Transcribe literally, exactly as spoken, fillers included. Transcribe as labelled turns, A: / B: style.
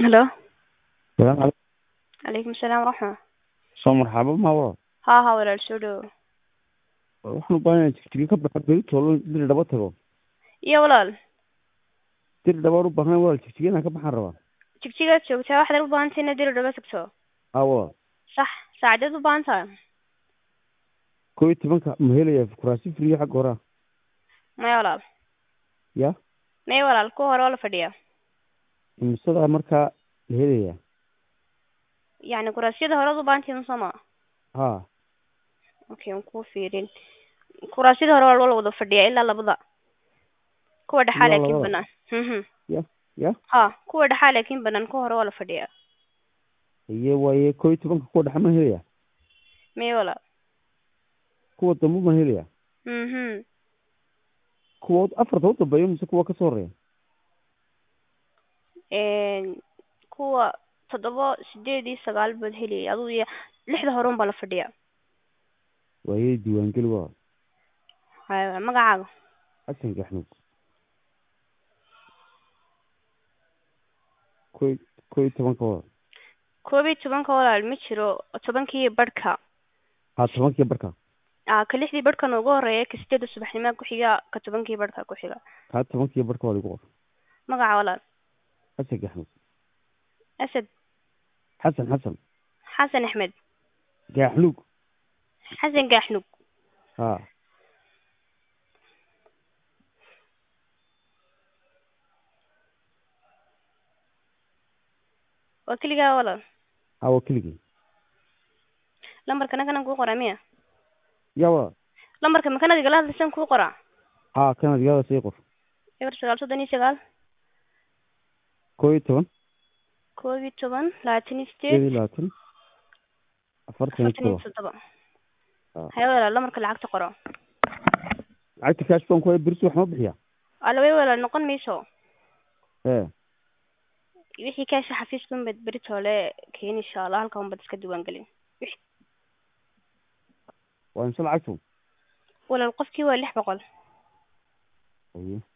A: الو.
B: السلام عليكم.
A: عليكم السلام ورحمة.
B: soo marxabo ma waa
A: ها ها walaal soo dhawo.
B: waxaan u baahanyahay tigtiga ka baxa beritoolo diri dhaba tago
A: iyo walaal
B: diri dhaba u baahnay walaal tigtigana ka baxaan rabaa
A: jigjigaad joogtaa waxaad u baahan tahay inaad diri dhaba tagto.
B: haa walaal
A: sax saacadeed u baahan tahay.
B: koo iyo tobanka ma helaya kuraasi friyo xagga horaa
A: maya walaal
B: ya
A: maya walaal kuwa hore oo la fadhiya.
B: imisadaa markaa la helaya
A: yacni kuraasyada horead u baahan tahay soma.
B: haa
A: okay aan kuu fiirin. kuraasyada hore waa la wada fadhiya ilaa labada. kuwa dhexaa
B: ilaa
A: laakiin
B: labada
A: banaan. mhm
B: ya ya
A: ha kuwa dhexaa laakiin banaan kuwa hore waa la fadhiya.
B: iye waaye koo iyo tobanka kuwa dhexe ma helaya
A: maya walaal.
B: kuwa dambe ma helaya
A: mhm
B: kuwa afarta u dambeeyo mise kuwa kasoo horeeya
A: kuwa toddoba sideed iyo sagaal baad heliyay aduu iyo lixda hore un baa la fadhiya.
B: waaye diiwaangeli waa
A: haya magacaaga.
B: xasan gaxnuug ko koo iyo tobanka waa
A: koob iyo tobanka walaal ma jiro tobankii barhka.
B: haa tobankii barka
A: ah ka lixdii barhkan ugu horeeya ka sideeda subaxnimaa ku xiga ka tobankii barhka ku xiga.
B: haa tobankii barka waa lagu qor
A: magaca walaal.
B: xasan gaxnuug
A: asad.
B: xasan xasan
A: xasan axmed.
B: gaxnuug
A: xasan gaaxnug.
B: haa
A: waa keligaa walaal.
B: haa waa keligii
A: lambarka nakan kuu qoraa miya.
B: ya walaal
A: lambarka makanad igala hadlaysan kuu qoraa.
B: haa kanad igala sii qor
A: eber sagaal soddon iyo sagaal
B: koo iyo toban
A: koob iyo toban labaatan iyo
B: sideed iyo
A: sideed
B: labaatan afartan iyo
A: afartan iyo
B: todoba
A: toddoba.
B: haa
A: haya walaal lambarka lacagta qoro.
B: lacagta kaash baan ku haya berisi wax ma bixiya
A: alawey walaal noqon mayso.
B: ee
A: wixii kaasha xafiiska unbad beritoole keen insha allah halka unbad iska diiwaan gelin.
B: waa imse lacagtu
A: walaal qofkii waa lix boqol.
B: aye